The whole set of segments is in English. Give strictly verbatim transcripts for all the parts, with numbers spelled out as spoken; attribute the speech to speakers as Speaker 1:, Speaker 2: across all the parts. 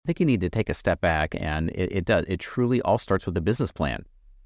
Speaker 1: I think you need to take a step back, and it, it does. It truly all starts with a business plan.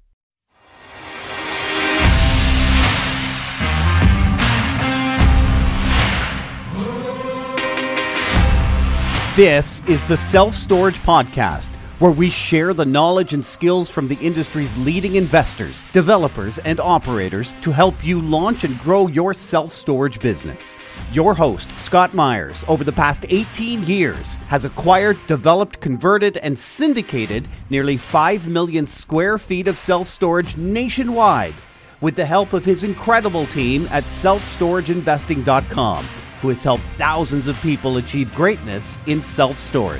Speaker 2: This is the Self Storage Podcast, where we share the knowledge and skills from the industry's leading investors, developers, and operators to help you launch and grow your self-storage business. Your host, Scott Myers, over the past eighteen years, has acquired, developed, converted, and syndicated nearly five million square feet of self-storage nationwide with the help of his incredible team at self storage investing dot com, who has helped thousands of people achieve greatness in self-storage.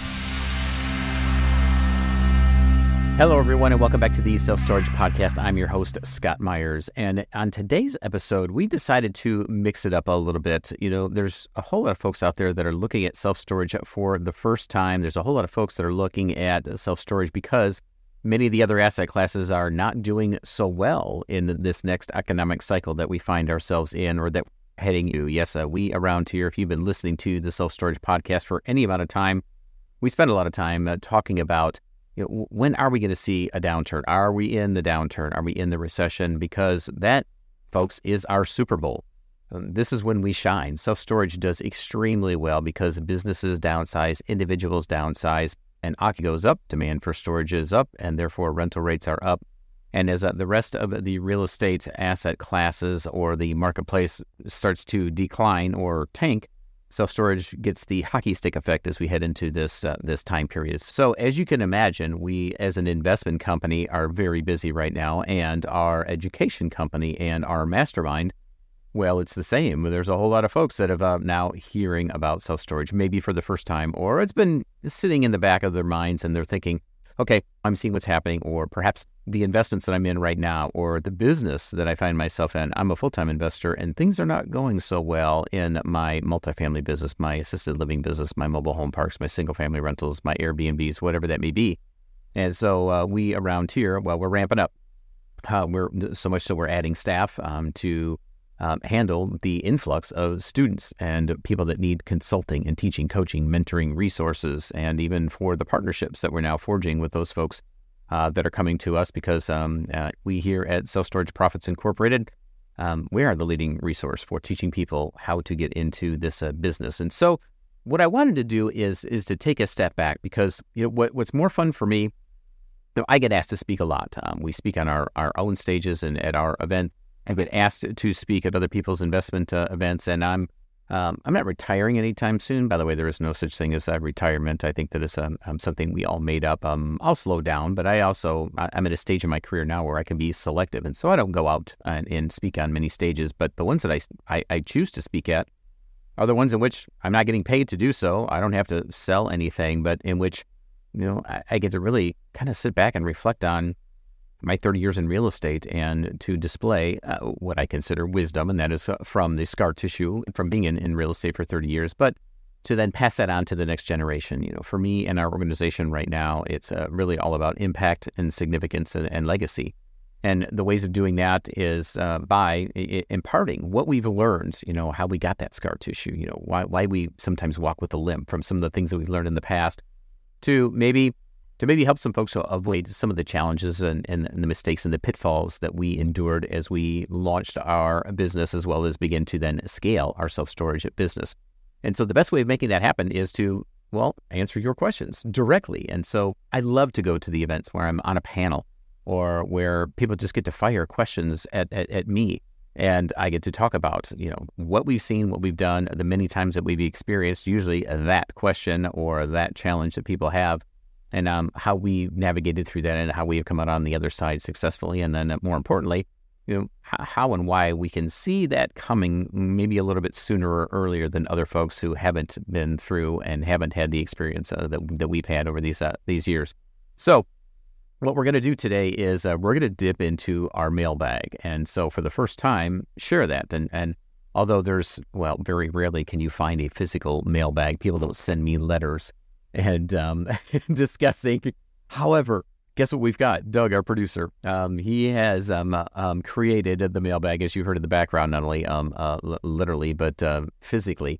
Speaker 1: Hello, everyone, and welcome back to the Self Storage Podcast. I'm your host, Scott Myers, and on today's episode, we decided to mix it up a little bit. You know, there's a whole lot of folks out there that are looking at self-storage for the first time. There's a whole lot of folks that are looking at self-storage because many of the other asset classes are not doing so well in this next economic cycle that we find ourselves in, or that we're heading to. Yes, uh, we around here, if you've been listening to the Self Storage Podcast for any amount of time, we spend a lot of time uh, talking about, you know, when are we going to see a downturn? Are we in the downturn? Are we in the recession? Because that, folks, is our Super Bowl. Um, this is when we shine. Self-storage does extremely well because businesses downsize, individuals downsize, and occupancy goes up, demand for storage is up, and therefore rental rates are up. And as uh, the rest of the real estate asset classes or the marketplace starts to decline or tank, self-storage gets the hockey stick effect as we head into this uh, this time period. So as you can imagine, we as an investment company are very busy right now, and our education company and our mastermind, well, it's the same. There's a whole lot of folks that have uh, now hearing about self-storage, maybe for the first time, or it's been sitting in the back of their minds and they're thinking, okay, I'm seeing what's happening, or perhaps the investments that I'm in right now, or the business that I find myself in. I'm a full-time investor, and things are not going so well in my multifamily business, my assisted living business, my mobile home parks, my single-family rentals, my Airbnbs, whatever that may be. And so uh, we around here, well, we're ramping up. Uh, we're so much so we're adding staff um, to um, handle the influx of students and people that need consulting and teaching, coaching, mentoring, resources, and even for the partnerships that we're now forging with those folks uh, that are coming to us, because um, uh, we here at Self Storage Profits Incorporated, um, we are the leading resource for teaching people how to get into this uh, business. And so what I wanted to do is is to take a step back, because you know what what's more fun for me, you know, I get asked to speak a lot. Um, we speak on our, our own stages and at our event. I've been asked to speak at other people's investment uh, events, and I'm um, I'm not retiring anytime soon. By the way, there is no such thing as a retirement. I think that is um, um, something we all made up. Um, I'll slow down, but I also, I'm at a stage in my career now where I can be selective, and so I don't go out and, and speak on many stages, but the ones that I, I, I choose to speak at are the ones in which I'm not getting paid to do so. I don't have to sell anything, but in which, you know, I, I get to really kind of sit back and reflect on my thirty years in real estate, and to display uh, what I consider wisdom, and that is uh, from the scar tissue from being in, in real estate for thirty years, but to then pass that on to the next generation. You know, for me and our organization right now, it's uh, really all about impact and significance and, and legacy. And the ways of doing that is uh, by I- imparting what we've learned, you know, how we got that scar tissue, you know, why, why we sometimes walk with a limp from some of the things that we've learned in the past, to maybe to maybe help some folks avoid some of the challenges and, and, and the mistakes and the pitfalls that we endured as we launched our business, as well as begin to then scale our self-storage business. And so the best way of making that happen is to, well, answer your questions directly. And so I love to go to the events where I'm on a panel, or where people just get to fire questions at, at, at me. And I get to talk about, you know, what we've seen, what we've done, the many times that we've experienced, usually that question or that challenge that people have, and um, how we navigated through that, and how we have come out on the other side successfully. And then uh, more importantly, you know, h- how and why we can see that coming maybe a little bit sooner or earlier than other folks who haven't been through and haven't had the experience uh, that, that we've had over these uh, these years. So what we're going to do today is uh, we're going to dip into our mailbag. And so for the first time, share that. And, and although there's, well, very rarely can you find a physical mailbag. People don't send me letters and um, discussing. However, guess what we've got? Doug, our producer, um, he has um, uh, um, created the mailbag, as you heard in the background, not only um, uh, l- literally, but uh, physically.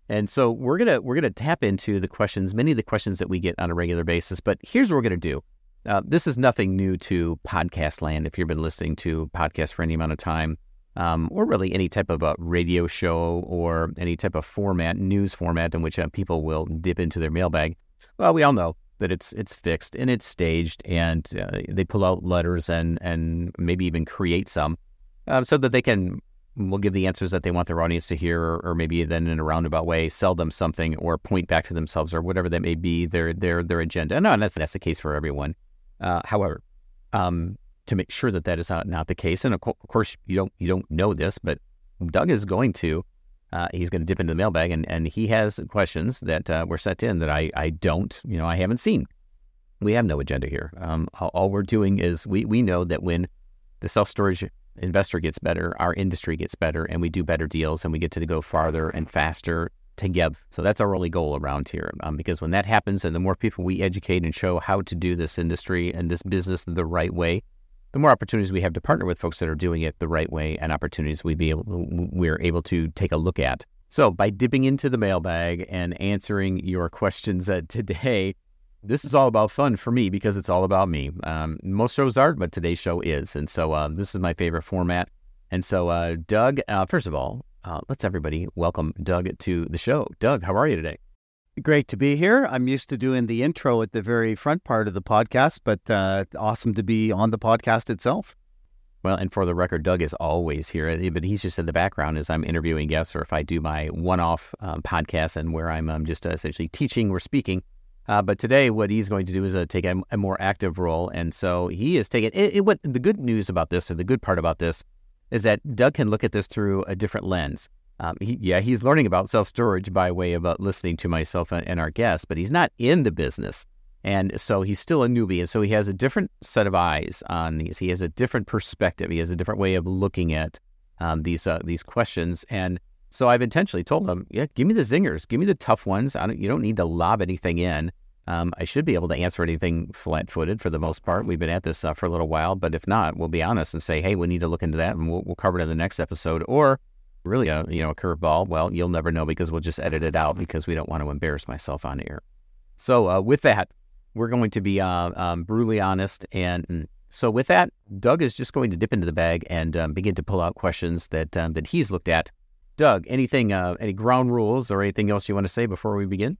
Speaker 1: And so we're gonna we're gonna tap into the questions, many of the questions that we get on a regular basis. But here's what we're gonna do. Uh, this is nothing new to podcast land. If you've been listening to podcasts for any amount of time, um, or really any type of a radio show or any type of format, news format in which uh, people will dip into their mailbag, well, we all know that it's it's fixed and it's staged, and uh, they pull out letters and and maybe even create some uh, so that they can will give the answers that they want their audience to hear, or, or maybe then in a roundabout way sell them something or point back to themselves or whatever that may be their their their agenda. No, and that's that's the case for everyone. Uh, however, um, to make sure that that is not, not the case, and of, co- of course you don't you don't know this, but Doug is going to uh, he's going to dip into the mailbag, and, and he has questions that uh, were sent in that I I don't you know I haven't seen. We have no agenda here. Um, all, all we're doing is we we know that when the self-storage investor gets better, our industry gets better, and we do better deals, and we get to go farther and faster together. So that's our only goal around here, um, because when that happens, and the more people we educate and show how to do this industry and this business the right way, the more opportunities we have to partner with folks that are doing it the right way, and opportunities we be able, we're able to take a look at. So by dipping into the mailbag and answering your questions uh, today, this is all about fun for me because it's all about me. Um, most shows aren't, but today's show is. And so uh, this is my favorite format. And so, uh, Doug, uh, first of all, uh, let's everybody welcome Doug to the show. Doug, how are you today?
Speaker 2: Great to be here. I'm used to doing the intro at the very front part of the podcast, but uh, awesome to be on the podcast itself.
Speaker 1: Well, and for the record, Doug is always here, but he's just in the background as I'm interviewing guests, or if I do my one-off um, podcast and where I'm um, just uh, essentially teaching or speaking. Uh, but today, what he's going to do is uh, take a, a more active role, and so he is taking it, it. What the good news about this, or the good part about this, is that Doug can look at this through a different lens. Um, he, yeah, he's learning about self-storage by way of uh, listening to myself and, and our guests, but he's not in the business, and so he's still a newbie, and so he has a different set of eyes on these. He has a different perspective. He has a different way of looking at um, these uh, these questions, and so I've intentionally told him, yeah, give me the zingers, give me the tough ones. I don't, you don't need to lob anything in. Um, I should be able to answer anything flat-footed for the most part. We've been at this uh, for a little while, but if not, we'll be honest and say, hey, we need to look into that, and we'll, we'll cover it in the next episode. Or really, a, you know, a curveball, well, you'll never know because we'll just edit it out because we don't want to embarrass myself on air. So uh, with that, we're going to be uh, um, brutally honest. And so with that, Doug is just going to dip into the bag and um, begin to pull out questions that um, that he's looked at. Doug, anything, uh, any ground rules or anything else you want to say before we begin?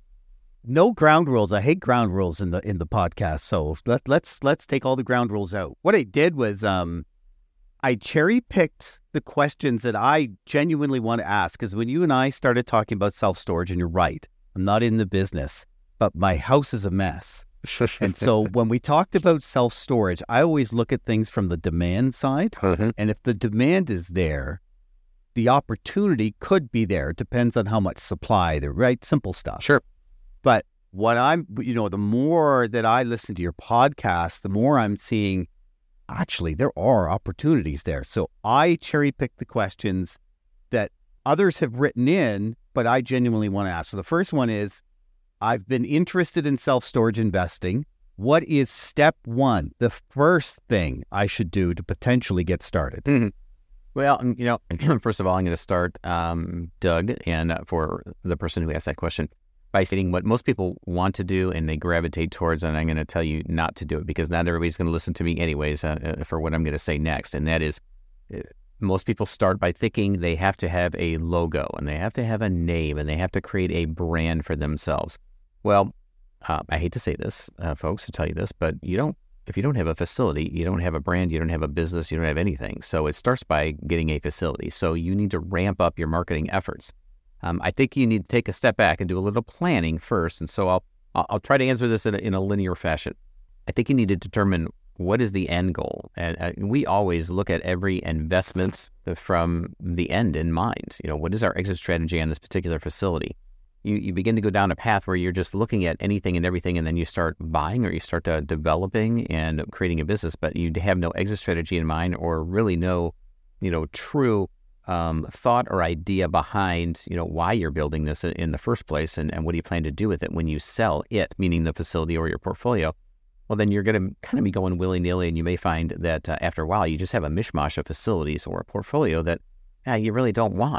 Speaker 2: No ground rules. I hate ground rules in the in the podcast. So let, let's let's take all the ground rules out. What I did was um, I cherry picked the questions that I genuinely want to ask. Because when you and I started talking about self storage, and you're right, I'm not in the business, but my house is a mess. And so when we talked about self storage, I always look at things from the demand side, mm-hmm. and if the demand is there, the opportunity could be there. It depends on how much supply, the right simple stuff.
Speaker 1: Sure.
Speaker 2: But what I'm, you know, the more that I listen to your podcast, the more I'm seeing, actually, there are opportunities there. So I cherry pick the questions that others have written in, but I genuinely want to ask. So the first one is, I've been interested in self-storage investing. What is step one, the first thing I should do to potentially get started?
Speaker 1: Mm-hmm. Well, you know, first of all, I'm going to start, um, Doug, and uh, for the person who asked that question, by stating what most people want to do and they gravitate towards, and I'm going to tell you not to do it because not everybody's going to listen to me anyways uh, for what I'm going to say next. And that is, uh, most people start by thinking they have to have a logo and they have to have a name and they have to create a brand for themselves. Well, uh, I hate to say this, uh, folks, to tell you this, but you don't, if you don't have a facility, you don't have a brand, you don't have a business, you don't have anything. So it starts by getting a facility. So you need to ramp up your marketing efforts. Um, I think you need to take a step back and do a little planning first. And so I'll I'll try to answer this in a, in a linear fashion. I think you need to determine what is the end goal. And uh, we always look at every investment from the end in mind. You know, what is our exit strategy on this particular facility? You you begin to go down a path where you're just looking at anything and everything, and then you start buying or you start uh, developing and creating a business, but you have no exit strategy in mind or really no, you know, true Um, thought or idea behind, you know, why you're building this in the first place, and, and what do you plan to do with it when you sell it, meaning the facility or your portfolio. Well, then you're going to kind of be going willy-nilly, and you may find that uh, after a while, you just have a mishmash of facilities or a portfolio that uh, you really don't want.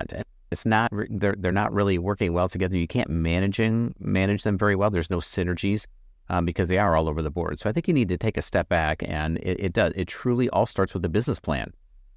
Speaker 1: it's not, they're, they're not really working well together. You can't managing, manage them very well. There's no synergies um, because they are all over the board. So I think you need to take a step back, and it, it does, it truly all starts with the business plan.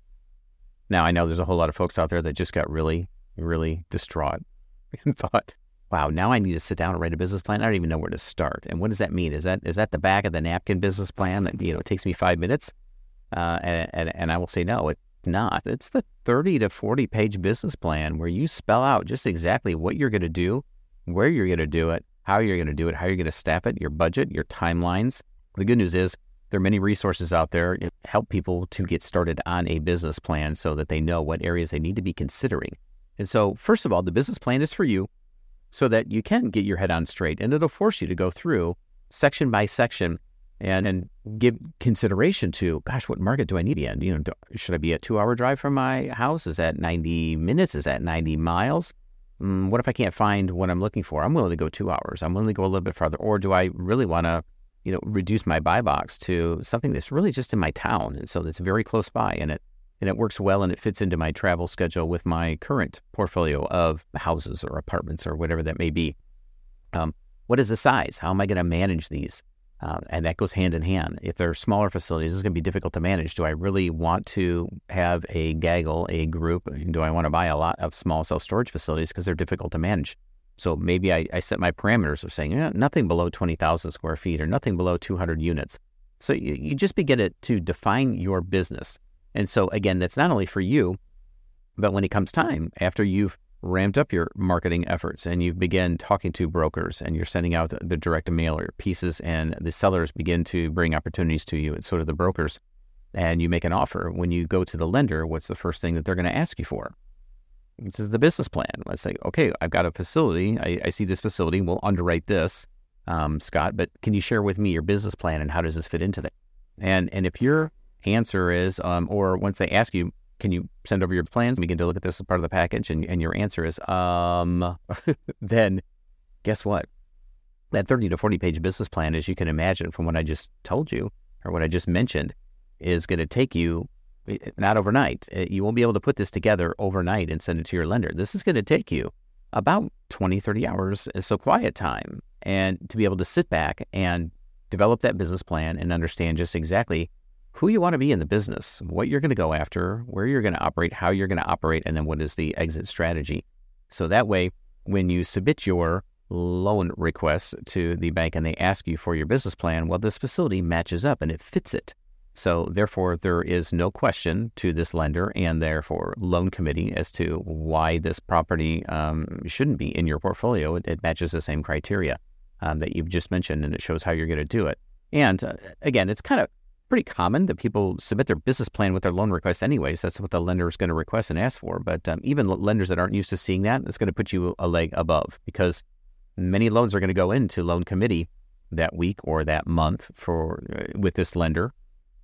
Speaker 1: Now, I know there's a whole lot of folks out there that just got really, really distraught and thought, wow, now I need to sit down and write a business plan. I don't even know where to start. And what does that mean? Is that is that the back of the napkin business plan that, you know, it takes me five minutes? Uh, and, and, and I will say, no, it's not. It's the thirty to forty page business plan where you spell out just exactly what you're going to do, where you're going to do it, how you're going to do it, how you're going to staff it, your budget, your timelines. The good news is there are many resources out there to help people to get started on a business plan so that they know what areas they need to be considering. And so, first of all, the business plan is for you so that you can get your head on straight, and it'll force you to go through section by section and, and give consideration to, gosh, what market do I need to be in? You know, do, should I be a two-hour drive from my house? Is that ninety minutes? Is that ninety miles? Mm, what if I can't find what I'm looking for? I'm willing to go two hours. I'm willing to go a little bit farther. Or do I really want to, you know, reduce my buy box to something that's really just in my town, and so that's very close by, and it and it works well, and it fits into my travel schedule with my current portfolio of houses or apartments or whatever that may be. Um, what is the size? How am I going to manage these? Uh, and that goes hand in hand. If they're smaller facilities, it's going to be difficult to manage. Do I really want to have a gaggle, a group? Do I want to buy a lot of small self-storage facilities because they're difficult to manage? So maybe I, I set my parameters of saying, yeah, nothing below twenty thousand square feet or nothing below two hundred units. So you, you just begin to, to define your business. And so again, that's not only for you, but when it comes time, after you've ramped up your marketing efforts and you've begun talking to brokers and you're sending out the, the direct mail or pieces, and the sellers begin to bring opportunities to you, and so do the brokers, and you make an offer. When you go to the lender, what's the first thing that they're going to ask you for? This is the business plan. Let's say, okay, I've got a facility. I, I see this facility. We'll underwrite this, um, Scott, but can you share with me your business plan and how does this fit into that? And and if your answer is, um, or once they ask you, can you send over your plans? We begin to look at this as part of the package, and, and your answer is, um, then guess what? That thirty to forty page business plan, as you can imagine from what I just told you, or what I just mentioned, is going to take you, not overnight. You won't be able to put this together overnight and send it to your lender. This is going to take you about twenty, thirty hours, so quiet time, and to be able to sit back and develop that business plan and understand just exactly who you want to be in the business, what you're going to go after, where you're going to operate, how you're going to operate, and then what is the exit strategy. So that way, when you submit your loan request to the bank and they ask you for your business plan, well, this facility matches up and it fits it. So therefore, there is no question to this lender and therefore loan committee as to why this property um, shouldn't be in your portfolio. It, it matches the same criteria um, that you've just mentioned, and it shows how you're going to do it. And uh, again, it's kind of pretty common that people submit their business plan with their loan request anyways. That's what the lender is going to request and ask for. But um, even lenders that aren't used to seeing that, it's going to put you a leg above, because many loans are going to go into loan committee that week or that month for uh, with this lender.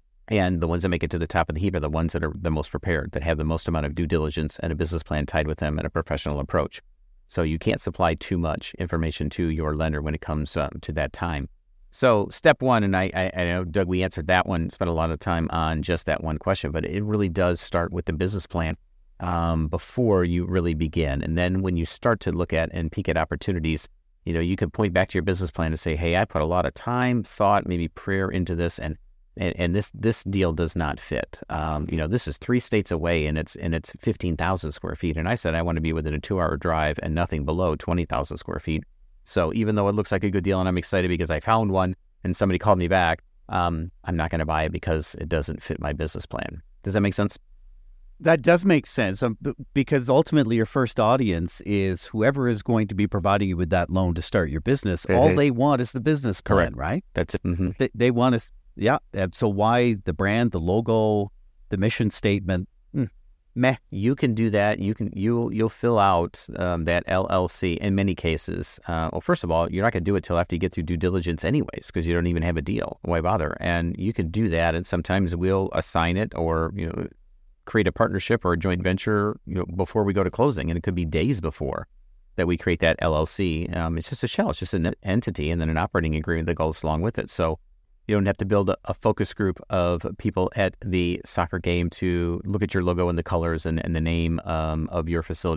Speaker 1: And the ones that make it to the top of the heap are the ones that are the most prepared, that have the most amount of due diligence and a business plan tied with them and a professional approach. So you can't supply too much information to your lender when it comes um, to that time. So step one, and I, I, I know, Doug, we answered that one, spent a lot of time on just that one question, but it really does start with the business plan um, before you really begin. And then when you start to look at and peek at opportunities, you know, you can point back to your business plan and say, hey, I put a lot of time, thought, maybe prayer into this, and and, and this this deal does not fit. Um, you know, this is three states away, and it's and it's fifteen thousand square feet. And I said I want to be within a two-hour drive and nothing below twenty thousand square feet. So even though it looks like a good deal and I'm excited because I found one and somebody called me back, um, I'm not going to buy it because it doesn't fit my business plan. Does that make sense?
Speaker 2: That does make sense, um, because ultimately your first audience is whoever is going to be providing you with that loan to start your business. Mm-hmm. All they want is the business plan,
Speaker 1: correct,
Speaker 2: right?
Speaker 1: That's it. Mm-hmm.
Speaker 2: They, they want to, yeah. So why the brand, the logo, the mission statement? Mm. Meh.
Speaker 1: You can do that. You can you'll you'll fill out um, that L L C in many cases. Uh, well, first of all, you're not going to do it till after you get through due diligence, anyways, because you don't even have a deal. Why bother? And you can do that, and sometimes we'll assign it or you know create a partnership or a joint venture you know before we go to closing, and it could be days before that we create that L L C. Um, it's just a shell. It's just an entity, and then an operating agreement that goes along with it. So you don't have to build a, a focus group of people at the soccer game to look at your logo and the colors and, and the name um, of your facility.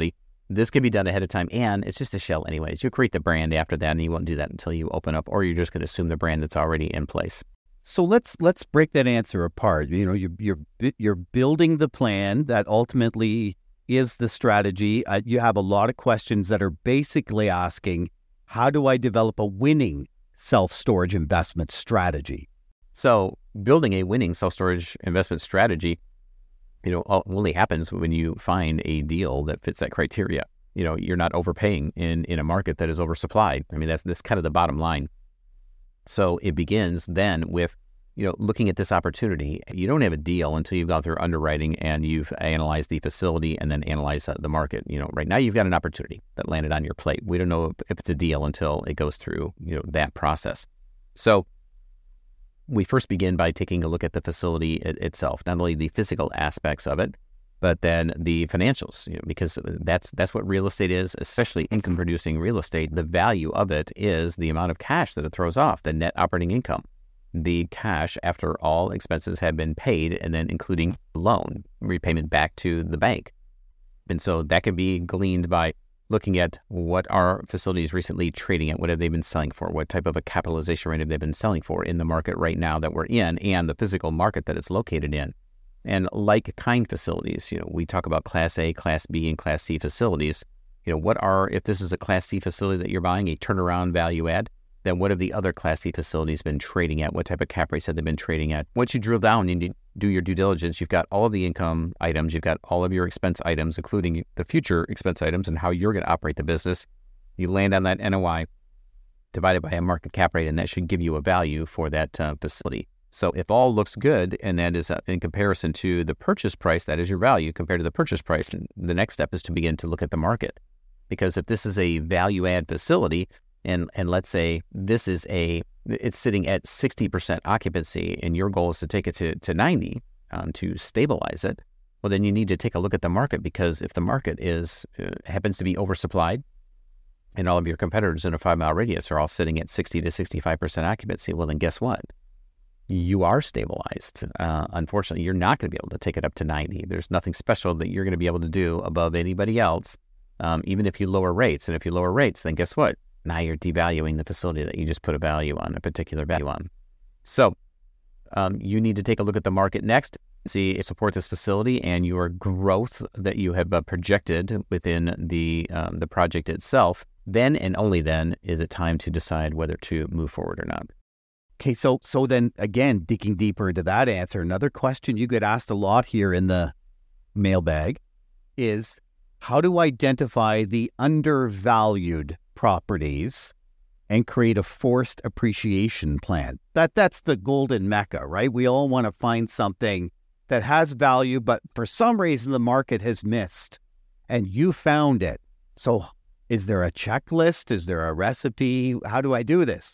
Speaker 1: this can be done ahead of time, and it's just a shell anyways. You'll create the brand after that, and you won't do that until you open up, or you're just going to assume the brand that's already in place.
Speaker 2: So let's let's break that answer apart. You know, you're you're you're building the plan that ultimately is the strategy. Uh, you have a lot of questions that are basically asking, how do I develop a winning self-storage investment strategy?
Speaker 1: So building a winning self-storage investment strategy, you know, only happens when you find a deal that fits that criteria. You know, you're not overpaying in, in a market that is oversupplied. I mean, that's, that's kind of the bottom line. So it begins then with, you know, looking at this opportunity. You don't have a deal until you've gone through underwriting and you've analyzed the facility and then analyzed the market. You know, right now you've got an opportunity that landed on your plate. We don't know if it's a deal until it goes through, you know, that process. So we first begin by taking a look at the facility it, itself, not only the physical aspects of it, but then the financials, you know, because that's that's what real estate is, especially income-producing real estate. The value of it is the amount of cash that it throws off, the net operating income, the cash after all expenses have been paid, and then including loan repayment back to the bank. And so that can be gleaned by looking at what are facilities recently trading at, what have they been selling for, what type of a capitalization rate have they been selling for in the market right now that we're in, and the physical market that it's located in. And like kind facilities, you know, we talk about Class A, Class B, and Class C facilities. You know, what are, if this is a Class C facility that you're buying, a turnaround value add, then what have the other Class C facilities been trading at? What type of cap rates have they been trading at? Once you drill down and you do your due diligence, you've got all of the income items, you've got all of your expense items, including the future expense items and how you're going to operate the business. You land on that N O I divided by a market cap rate, and that should give you a value for that uh, facility. So if all looks good, and that is uh, in comparison to the purchase price, that is your value compared to the purchase price, the next step is to begin to look at the market. Because if this is a value add facility, and and let's say this is a, it's sitting at sixty percent occupancy, and your goal is to take it to, to ninety um, to stabilize it, well, then you need to take a look at the market, because if the market is uh, happens to be oversupplied, and all of your competitors in a five mile radius are all sitting at sixty to sixty-five percent occupancy, well, then guess what? You are stabilized. Uh, unfortunately, you're not going to be able to take it up to ninety. There's nothing special that you're going to be able to do above anybody else, um, even if you lower rates. And if you lower rates, then guess what? Now you're devaluing the facility that you just put a value on, a particular value on. So um, you need to take a look at the market next, see if support this facility and your growth that you have uh, projected within the um, the project itself. Then and only then is it time to decide whether to move forward or not.
Speaker 2: Okay, so so then again, digging deeper into that answer, another question you get asked a lot here in the mailbag is, how to identify the undervalued properties and create a forced appreciation plan. That that's the golden mecca, right? We all want to find something that has value, but for some reason the market has missed, and you found it. So is there a checklist? Is there a recipe? How do I do this?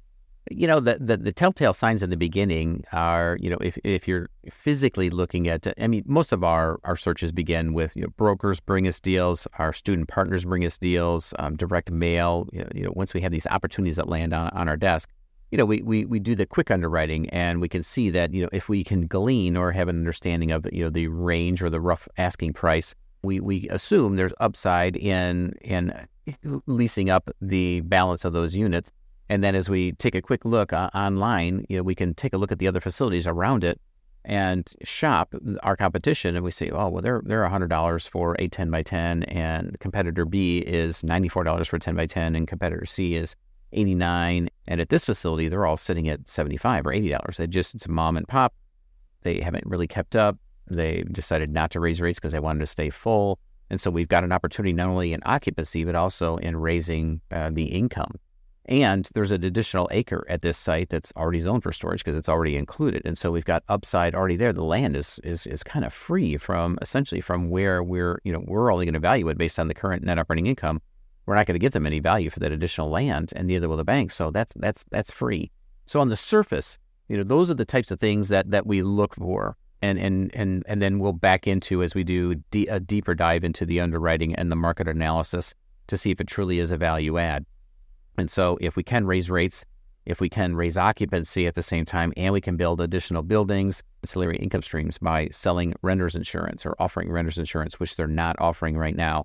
Speaker 1: You know, the, the the telltale signs in the beginning are, you know, if if you're physically looking at, I mean, most of our, our searches begin with, you know, brokers bring us deals, our student partners bring us deals, um, direct mail. You know, you know, once we have these opportunities that land on, on our desk, you know, we, we we do the quick underwriting, and we can see that, you know, if we can glean or have an understanding of, you know, the range or the rough asking price, we we assume there's upside in in leasing up the balance of those units. And then as we take a quick look uh, online, you know, we can take a look at the other facilities around it and shop our competition. And we say, oh, well, they're they're one hundred dollars for a ten by ten, and competitor B is ninety-four dollars for ten by ten, and competitor C is eighty-nine dollars. And at this facility, they're all sitting at seventy-five dollars or eighty dollars. They just, it's a mom and pop. They haven't really kept up. They decided not to raise rates because they wanted to stay full. And so we've got an opportunity not only in occupancy, but also in raising uh, the income. And there's an additional acre at this site that's already zoned for storage because it's already included. And so we've got upside already there. The land is is is kind of free from, essentially from where we're, you know, we're only going to value it based on the current net operating income. We're not going to give them any value for that additional land, and neither will the bank. So that's that's that's free. So on the surface, you know, those are the types of things that that we look for. And and and and then we'll back into, as we do de- a deeper dive into the underwriting and the market analysis, to see if it truly is a value add. And so if we can raise rates, if we can raise occupancy at the same time, and we can build additional buildings, ancillary income streams by selling renters insurance or offering renters insurance, which they're not offering right now,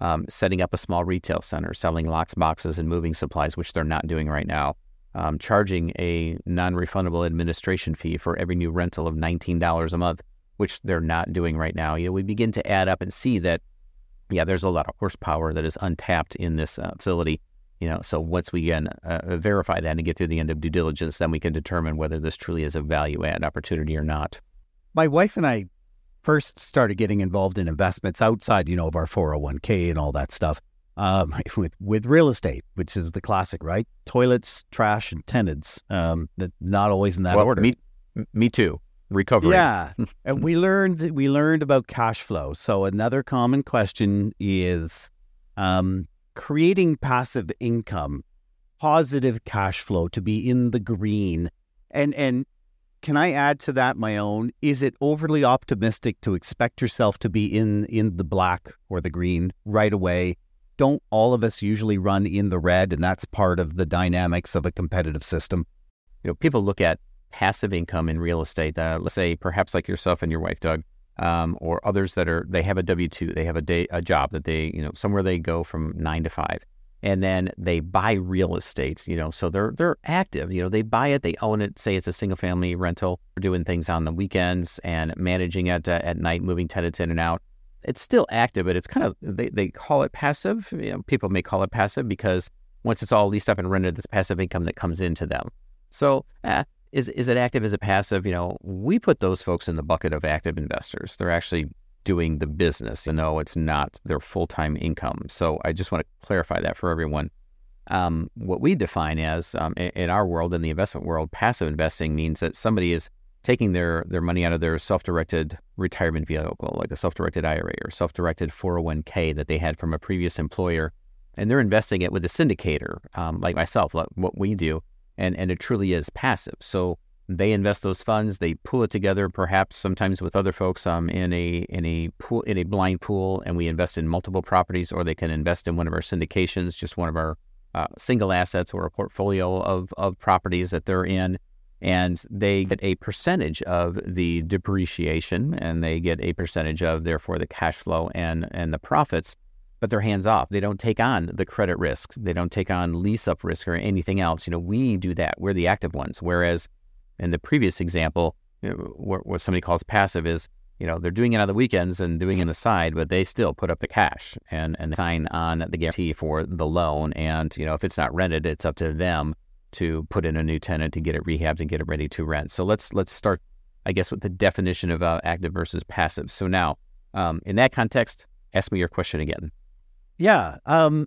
Speaker 1: um, setting up a small retail center, selling locks, boxes, and moving supplies, which they're not doing right now, um, charging a non-refundable administration fee for every new rental of nineteen dollars a month, which they're not doing right now. You know, we begin to add up and see that, yeah, there's a lot of horsepower that is untapped in this uh, facility. You know, so once we can uh, verify that and get through the end of due diligence, then we can determine whether this truly is a value add opportunity or not.
Speaker 2: My wife and I first started getting involved in investments outside, you know, of our four oh one k and all that stuff, um, with with real estate, which is the classic, right? Toilets, trash, and tenants. Um, that not always in that
Speaker 1: well,
Speaker 2: order.
Speaker 1: Me, me too. Recovery.
Speaker 2: Yeah, and we learned we learned about cash flow. So another common question is um, creating passive income, positive cash flow, to be in the green, and and. Can I add to that my own? Is it overly optimistic to expect yourself to be in, in the black or the green right away? Don't all of us usually run in the red, and that's part of the dynamics of a competitive system?
Speaker 1: You know, people look at passive income in real estate. Uh, let's say perhaps like yourself and your wife, Doug, um, or others that are, they have a W two, they have a day, a job that they, you know, somewhere they go from nine to five. And then they buy real estate, you know, so they're they're active. You know, they buy it, they own it. Say it's a single family rental. They're doing things on the weekends and managing it uh, at night, moving tenants in and out. It's still active, but it's kind of, they, they call it passive. You know, people may call it passive because once it's all leased up and rented, it's passive income that comes into them. So eh, is is it active? Is it passive? You know, we put those folks in the bucket of active investors. They're actually doing the business, you know, it's not their full-time income. So I just want to clarify that for everyone. Um, what we define as, um, in, in our world, in the investment world, passive investing means that somebody is taking their, their money out of their self-directed retirement vehicle, like a self-directed I R A or self-directed four oh one k that they had from a previous employer, and they're investing it with a syndicator, um, like myself, like what we do, and, and it truly is passive. So they invest those funds, they pool it together, perhaps sometimes with other folks um, in a in a pool in a blind pool, and we invest in multiple properties, or they can invest in one of our syndications, just one of our uh, single assets or a portfolio of of properties that they're in, and they get a percentage of the depreciation, and they get a percentage of therefore the cash flow and and the profits, but they're hands off. They don't take on the credit risk, they don't take on lease up risk or anything else. You know, we do that. We're the active ones, whereas in the previous example, you know, what, what somebody calls passive is, you know, they're doing it on the weekends and doing it on the side, but they still put up the cash and, and sign on the guarantee for the loan. And, you know, if it's not rented, it's up to them to put in a new tenant to get it rehabbed and get it ready to rent. So let's let's start, I guess, with the definition of uh, active versus passive. So now, um, in that context, ask me your question again.
Speaker 2: Yeah. Um,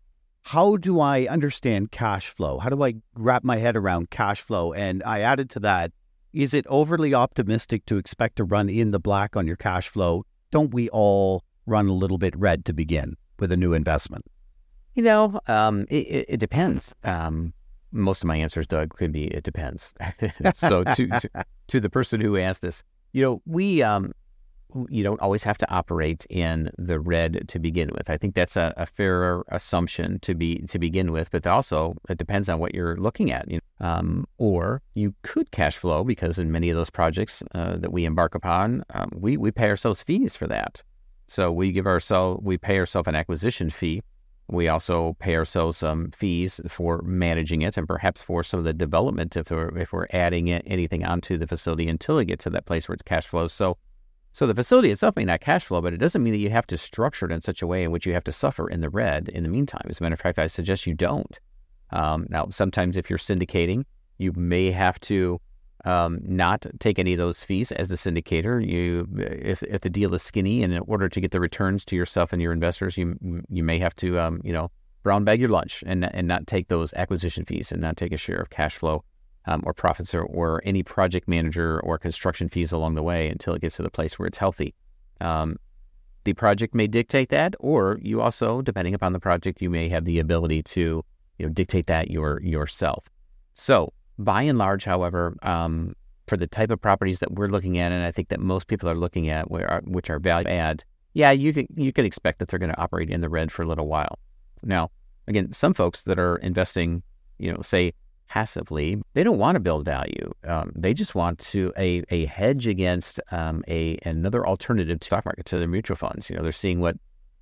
Speaker 2: how do I understand cash flow? How do I wrap my head around cash flow? And I added to that, is it overly optimistic to expect to run in the black on your cash flow? Don't we all run a little bit red to begin with a new investment?
Speaker 1: You know, um, it, it depends. Um, most of my answers, Doug, could be it depends. So to, to to the person who asked this, you know, we um, you don't always have to operate in the red to begin with. I think that's a, a fair assumption to be to begin with, but also it depends on what you're looking at. You know? um, or you could cash flow, because in many of those projects uh, that we embark upon, um, we we pay ourselves fees for that. So we give ourselves we pay ourselves an acquisition fee. We also pay ourselves some fees for managing it, and perhaps for some of the development if we're, if we're adding anything onto the facility until it gets to that place where it's cash flow. So, so the facility itself may not cash flow, but it doesn't mean that you have to structure it in such a way in which you have to suffer in the red in the meantime. As a matter of fact, I suggest you don't. Um, now, sometimes if you're syndicating, you may have to um, not take any of those fees as the syndicator. You, if if the deal is skinny, and in order to get the returns to yourself and your investors, you you may have to um, you know brown bag your lunch and and not take those acquisition fees and not take a share of cash flow um, or profits or, or any project manager or construction fees along the way until it gets to the place where it's healthy. Um, the project may dictate that, or you also, depending upon the project, you may have the ability to you know dictate that your yourself. So, by and large, however, um, for the type of properties that we're looking at, and I think that most people are looking at, where, which are value add, yeah, you can you can expect that they're going to operate in the red for a little while. Now, again, some folks that are investing, you know, say passively, they don't want to build value. Um, they just want to a a hedge against um, a another alternative to stock market, to their mutual funds. You know, they're seeing what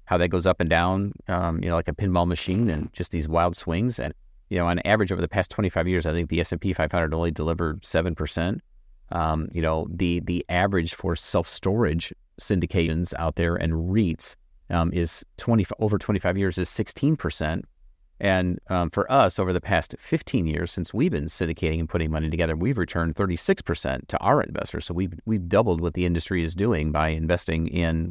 Speaker 1: how that goes up and down, um, you know, like a pinball machine, and just these wild swings. And, you know, on average over the past twenty-five years, I think the S and P five hundred only delivered seven percent. Um, you know, the the average for self-storage syndications out there and REITs um, is twenty over twenty-five years is sixteen percent. And um, for us, over the past fifteen years, since we've been syndicating and putting money together, we've returned thirty-six percent to our investors. So we've we've doubled what the industry is doing by investing in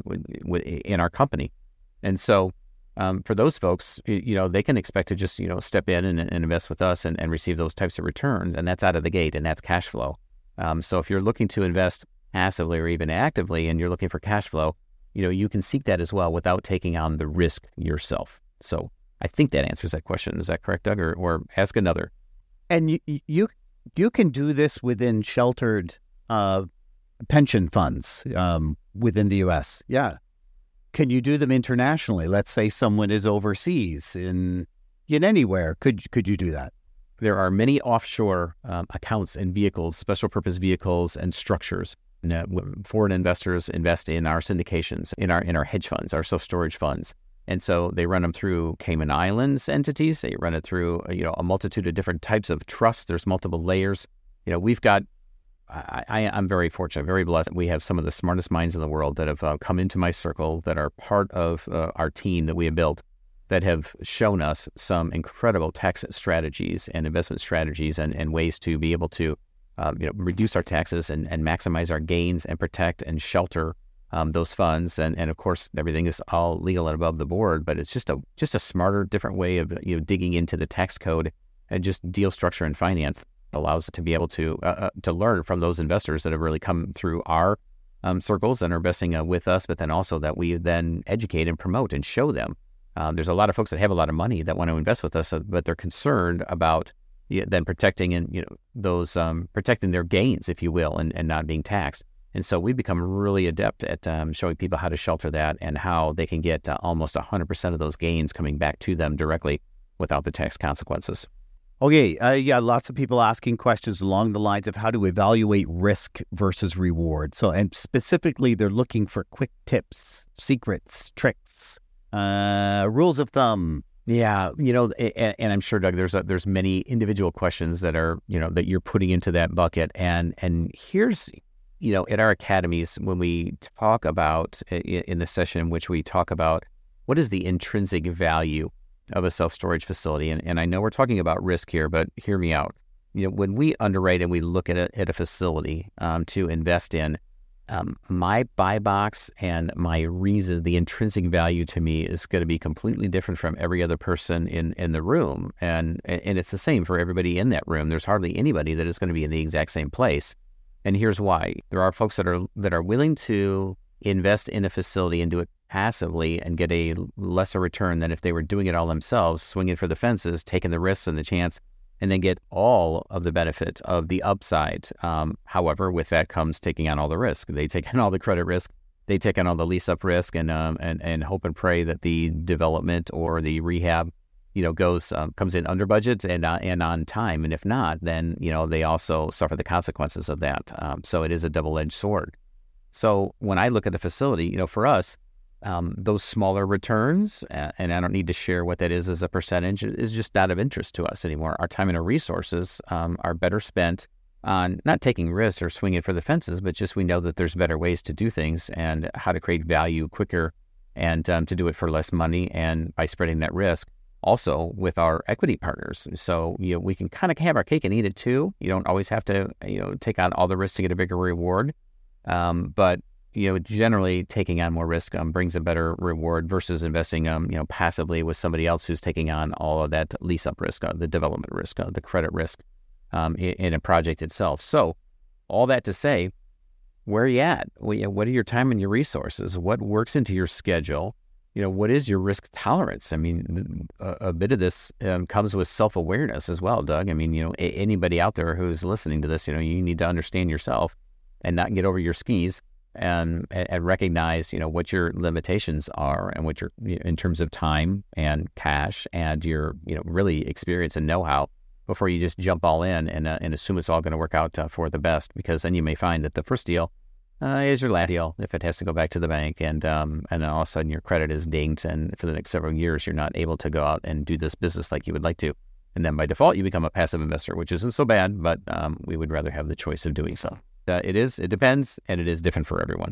Speaker 1: in our company. And so um, for those folks, you know, they can expect to just, you know, step in and, and invest with us and, and receive those types of returns. And that's out of the gate, and that's cash flow. Um, so if you're looking to invest passively or even actively and you're looking for cash flow, you know, you can seek that as well without taking on the risk yourself. So I think that answers that question. Is that correct, Doug? Or, or ask another.
Speaker 2: And you you, you can do this within sheltered uh, pension funds um, within the U S. Yeah. Can you do them internationally? Let's say someone is overseas in in anywhere. Could could you do that?
Speaker 1: There are many offshore um, accounts and vehicles, special purpose vehicles and structures. And, uh, foreign investors invest in our syndications, in our in our hedge funds, our self-storage funds. And so they run them through Cayman Islands entities. They run it through, you know, a multitude of different types of trusts. There's multiple layers. You know, we've got, I, I, I'm very fortunate, very blessed. We have some of the smartest minds in the world that have uh, come into my circle, that are part of uh, our team that we have built, that have shown us some incredible tax strategies and investment strategies and, and ways to be able to, um, you know, reduce our taxes and, and maximize our gains and protect and shelter Um, those funds. And, and of course, everything is all legal and above the board, but it's just a just a smarter, different way of, you know, digging into the tax code and just deal structure and finance allows it to be able to uh, uh, to learn from those investors that have really come through our um, circles and are investing uh, with us, but then also that we then educate and promote and show them. Um, there's a lot of folks that have a lot of money that want to invest with us, uh, but they're concerned about you know, then protecting and you know those um, protecting their gains, if you will, and, and not being taxed. And so we've become really adept at um, showing people how to shelter that and how they can get uh, almost one hundred percent of those gains coming back to them directly without the tax consequences.
Speaker 2: Okay, uh, yeah, lots of people asking questions along the lines of how to evaluate risk versus reward. So, and specifically, they're looking for quick tips, secrets, tricks, uh, rules of thumb.
Speaker 1: Yeah, you know, and, and I'm sure, Doug, there's a, there's many individual questions that are, you know, that you're putting into that bucket. And and here's, you know, at our academies, when we talk about, in the session in which we talk about what is the intrinsic value of a self-storage facility, and, and I know we're talking about risk here, but hear me out. You know, when we underwrite and we look at a, at a facility um, to invest in, um, my buy box and my reason, the intrinsic value to me is going to be completely different from every other person in, in the room. And, and it's the same for everybody in that room. There's hardly anybody that is going to be in the exact same place. And here's why. There are folks that are that are willing to invest in a facility and do it passively and get a lesser return than if they were doing it all themselves, swinging for the fences, taking the risks and the chance, and then get all of the benefit of the upside. Um, however, with that comes taking on all the risk. They take on all the credit risk. They take on all the lease-up risk and um, and and hope and pray that the development or the rehab, you know, goes um, comes in under budget and uh, and on time. And if not, then you know they also suffer the consequences of that. Um, so it is a double-edged sword. So when I look at a facility, you know, for us, um, those smaller returns, uh, and I don't need to share what that is as a percentage, is just not of interest to us anymore. Our time and our resources um, are better spent on not taking risks or swinging for the fences, but just we know that there's better ways to do things and how to create value quicker and um, to do it for less money and by spreading that risk. Also with our equity partners. So, you know, we can kind of have our cake and eat it too. You don't always have to, you know, take on all the risks to get a bigger reward. Um, but, you know, generally taking on more risk um, brings a better reward versus investing, um, you know, passively with somebody else who's taking on all of that lease-up risk, uh, the development risk, uh, the credit risk um, in, in a project itself. So all that to say, where are you at? What are your time and your resources? What works into your schedule? You know, what is your risk tolerance? I mean, a, a bit of this um, comes with self-awareness as well, Doug. I mean, you know, a, anybody out there who's listening to this, you know, you need to understand yourself and not get over your skis and and recognize, you know, what your limitations are and what your, you know, in terms of time and cash and your, you know, really experience and know-how before you just jump all in and uh, and assume it's all going to work out uh, for the best. Because then you may find that the first deal uh, is your last deal if it has to go back to the bank, and um, and then all of a sudden your credit is dinged, and for the next several years you're not able to go out and do this business like you would like to. And then by default, you become a passive investor, which isn't so bad, but um, we would rather have the choice of doing so. Uh, it is, it depends, and it is different for everyone.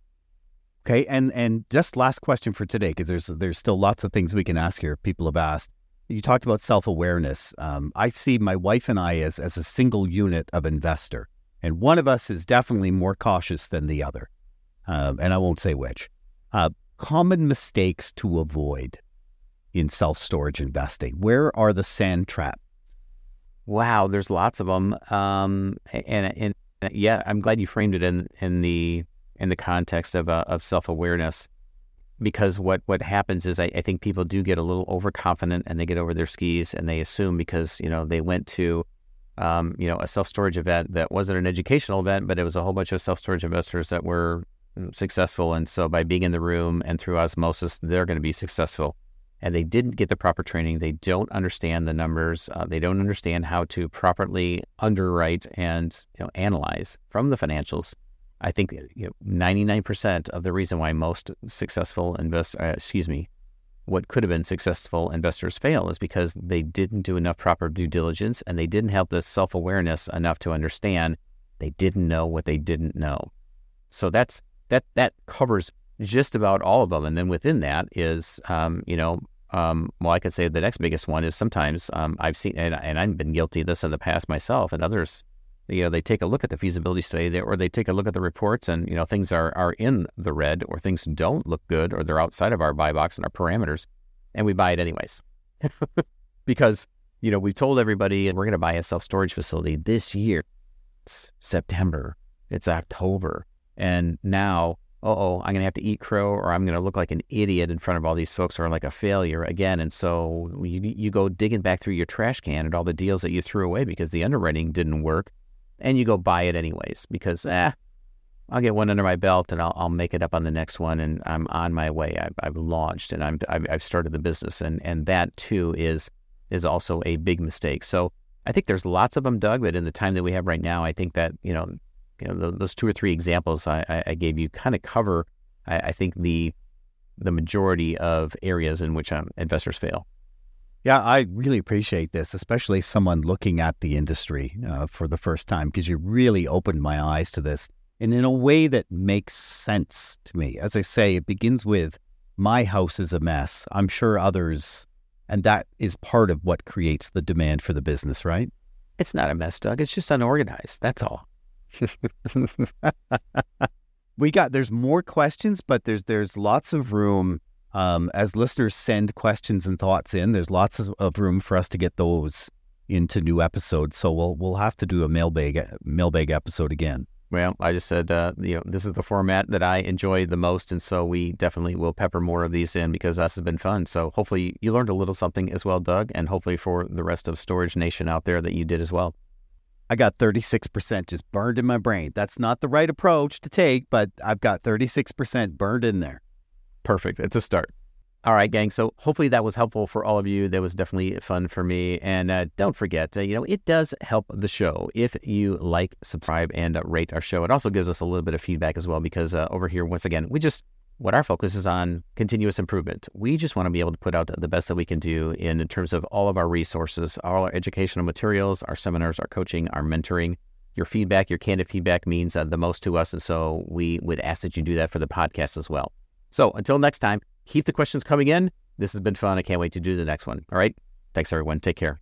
Speaker 2: Okay, and and just last question for today, because there's there's still lots of things we can ask here. People have asked. You talked about self-awareness. Um, I see my wife and I as as a single unit of investor, and one of us is definitely more cautious than the other, um, and I won't say which. Uh, common mistakes to avoid in self-storage investing. Where are the sand traps?
Speaker 1: Wow, there's lots of them, um, and and yeah, I'm glad you framed it in in the in the context of uh, of self-awareness, because what what happens is I, I think people do get a little overconfident, and they get over their skis, and they assume because you know they went to um, you know a self-storage event that wasn't an educational event, but it was a whole bunch of self-storage investors that were successful, and so by being in the room and through osmosis, they're going to be successful. And they didn't get the proper training. They don't understand the numbers. Uh, they don't understand how to properly underwrite and you know analyze from the financials. I think you know, ninety-nine percent of the reason why most successful invest, uh, excuse me, what could have been successful investors fail is because they didn't do enough proper due diligence, and they didn't have the self-awareness enough to understand they didn't know what they didn't know. So that's that that covers just about all of them. And then within that is, um, you know, um, well, I could say the next biggest one is sometimes um, I've seen, and, and I've been guilty of this in the past myself, and others, you know, they take a look at the feasibility study, or they take a look at the reports, and, you know, things are, are in the red, or things don't look good, or they're outside of our buy box and our parameters, and we buy it anyways. Because, you know, we've told everybody we're going to buy a self-storage facility this year. It's September, it's October, and now, uh-oh, I'm going to have to eat crow, or I'm going to look like an idiot in front of all these folks, or like a failure again. And so you, you go digging back through your trash can at all the deals that you threw away because the underwriting didn't work, and you go buy it anyways because, eh, I'll get one under my belt and I'll, I'll make it up on the next one, and I'm on my way. I've, I've launched, and I'm, I've, I've started the business, and, and that too is is also a big mistake. So I think there's lots of them, Doug, but in the time that we have right now, I think that, you know, You know, those two or three examples I, I gave you kind of cover, I, I think, the the majority of areas in which um, investors fail.
Speaker 2: Yeah, I really appreciate this, especially someone looking at the industry uh, for the first time, because you really opened my eyes to this, and in a way that makes sense to me. As I say, it begins with, my house is a mess. I'm sure others, and that is part of what creates the demand for the business, right?
Speaker 1: It's not a mess, Doug. It's just unorganized. That's all.
Speaker 2: we got there's more questions, but there's there's lots of room um, as listeners send questions and thoughts in. There's lots of, of room for us to get those into new episodes. So we'll we'll have to do a mailbag mailbag episode again.
Speaker 1: Well, I just said uh, you know this is the format that I enjoy the most, and so we definitely will pepper more of these in because this has been fun. So hopefully you learned a little something as well, Doug, and hopefully for the rest of Storage Nation out there that you did as well.
Speaker 2: I got thirty-six percent just burned in my brain. That's not the right approach to take, but I've got thirty-six percent burned in there.
Speaker 1: Perfect. It's a start. All right, gang. So hopefully that was helpful for all of you. That was definitely fun for me. And uh, don't forget, uh, you know, it does help the show if you like, subscribe, and uh, rate our show. It also gives us a little bit of feedback as well, because uh, over here, once again, we just, what our focus is on continuous improvement. We just want to be able to put out the best that we can do in, in terms of all of our resources, all our educational materials, our seminars, our coaching, our mentoring. Your feedback, your candid feedback means uh, the most to us. And so we would ask that you do that for the podcast as well. So until next time, keep the questions coming in. This has been fun. I can't wait to do the next one. All right. Thanks, everyone. Take care.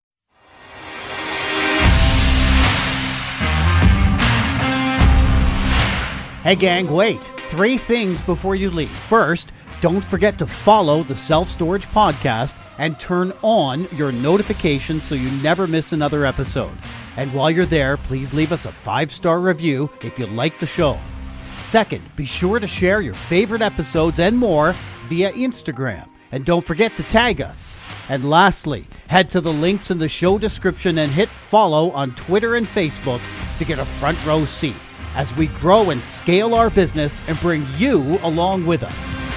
Speaker 2: Hey, gang, wait. Three things before you leave. First, don't forget to follow the Self Storage Podcast and turn on your notifications so you never miss another episode. And while you're there, please leave us a five-star review if you like the show. Second, be sure to share your favorite episodes and more via Instagram. And don't forget to tag us. And lastly, head to the links in the show description and hit follow on Twitter and Facebook to get a front row seat as we grow and scale our business and bring you along with us.